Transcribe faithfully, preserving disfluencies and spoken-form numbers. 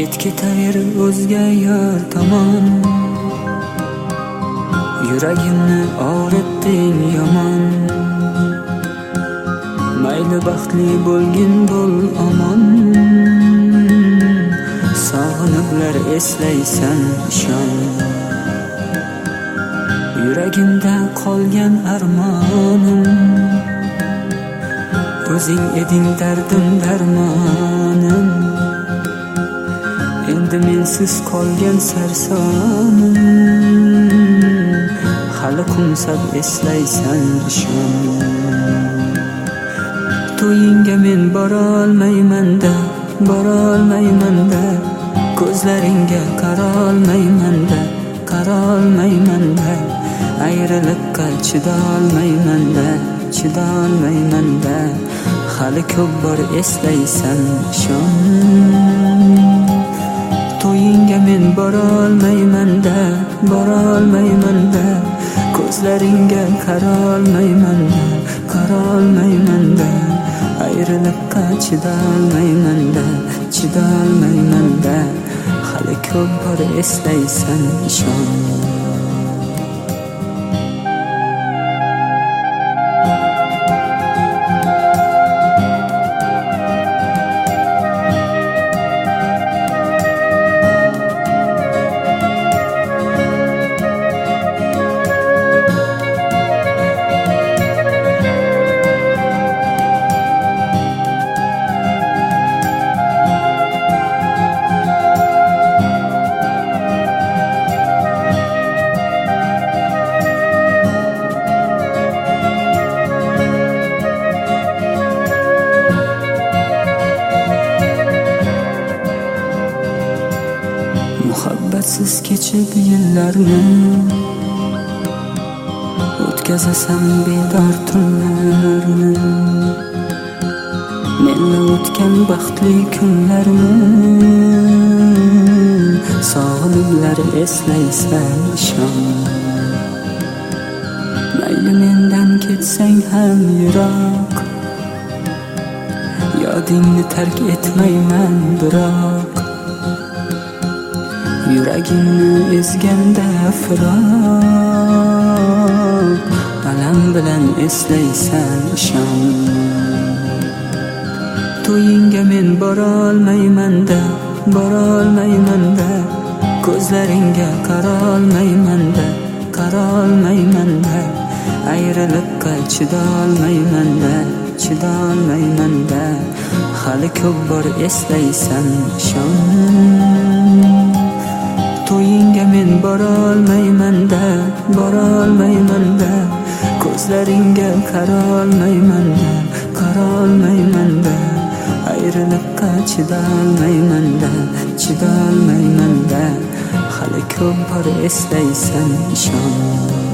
ket ketaver o'zga yor tomon. Yuragimni og'ritding yomon. Mayli baxtli bo'lgin bo'l omon. Sog'iniblar eslaysan ishon. Yuragimda qolgan armonim, o'zing eding dardim darmonim. Endi mensiz qolgan sarsonim, hali qumsab eslaysan ishon. To'yingga men borolmayman-da, borolmayman-da. Ko'zlaringga qarolmayman-da, qarolmayman-da. Ayriliqqa chidolmayman-da, chidolmayman-da. Hali ko'p bor eslaysan ishon. To'yingga men borolmayman-da, borolmayman-da. Ko'zlaringga qarolmayman-da, qarolmayman-da. Ayriliqqa chidolmayman-da, chidolmayman-da. Hali ko'p bor eslaysan ishon. Muhabbatsiz kechib yillarni o'tkazasam bedor tunlarni. Menla o'tgan baxtli kunlarni sog'iniblar eslaysan ishon. Mayli mendan ketsang ham yiroq, yodingni tark etmayman biroq. Yuragimni ezganda firoq, alam bilan eslaysan ishon. To'yingga men borolmayman-da, borolmayman-da. Ko'zlaringga qarolmayman-da, qarolmayman-da. Ayriliqqa chidolmayman-da, chidolmayman-da. Hali ko'p bor eslaysan ishon. To'yingga men borolmayman-da, borolmayman-da. Ko'zlaringga qarolmayman-da, qarolmayman-da. Ayriliqqa chidolmayman-da, chidolmayman-da. Hali ko'p bor eslaysan ishon.